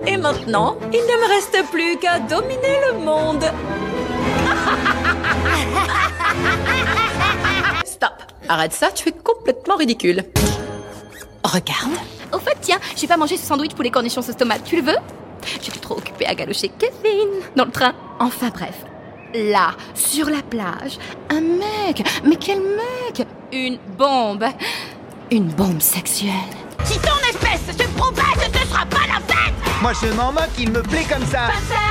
Et maintenant, il ne me reste plus qu'à dominer le monde. Stop. Arrête ça, tu es complètement ridicule. Regarde. Au fait, tiens, j'ai pas mangé ce sandwich poulet cornichons sauce tomate. Tu le veux? J'étais trop occupée à galocher Kevin dans le train. Enfin bref. Là, sur la plage, un mec. Mais quel mec? Une bombe. Une bombe sexuelle. Si ton espèce se propage, ce ne sera pas la fête. Moi je m'en moque, il me plaît comme ça.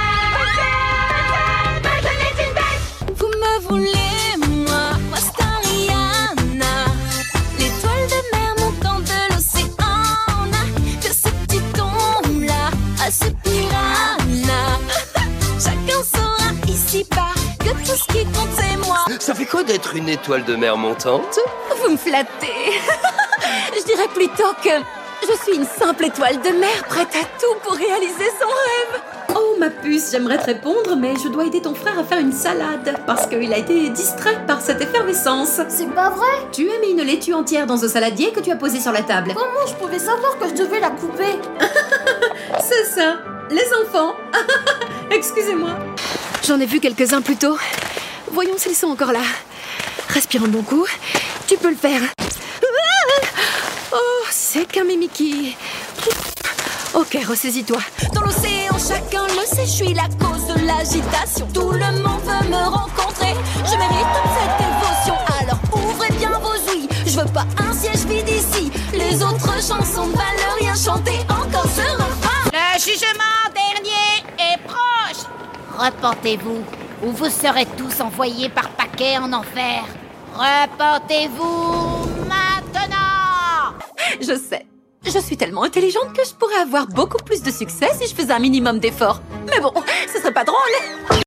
Vous me voulez, moi Stariana, l'étoile de mer montant de l'océan, que ce petit tombe-là à ce piranha. Chacun saura ici-bas que tout ce qui compte c'est moi. Ça fait quoi d'être une étoile de mer montante? Vous me flattez. Je dirais plutôt que je suis une simple étoile de mer prête à tout pour réaliser son rêve. Oh ma puce, j'aimerais te répondre, mais je dois aider ton frère à faire une salade parce qu'il a été distrait par cette effervescence. C'est pas vrai? Tu as mis une laitue entière dans un saladier que tu as posé sur la table. Comment je pouvais savoir que je devais la couper? C'est ça, les enfants. Excusez-moi. J'en ai vu quelques-uns plus tôt. Voyons s'ils sont encore là. Respire un bon coup. Tu peux le faire. Oh, c'est qu'un mimiki. Ok, ressaisis-toi. Dans l'océan, chacun le sait, je suis la cause de l'agitation. Tout le monde veut me rencontrer. Je mérite toute cette dévotion. Alors ouvrez bien vos ouïes. Je veux pas un siège vide ici. Les autres chansons ne valent rien. Chanter encore ce refrain. Le jugement dernier est proche. Repentez-vous, ou vous serez tous envoyés par paquet en enfer. Repentez-vous maintenant. Je sais. Je suis tellement intelligente que je pourrais avoir beaucoup plus de succès si je faisais un minimum d'efforts. Mais bon, ce serait pas drôle.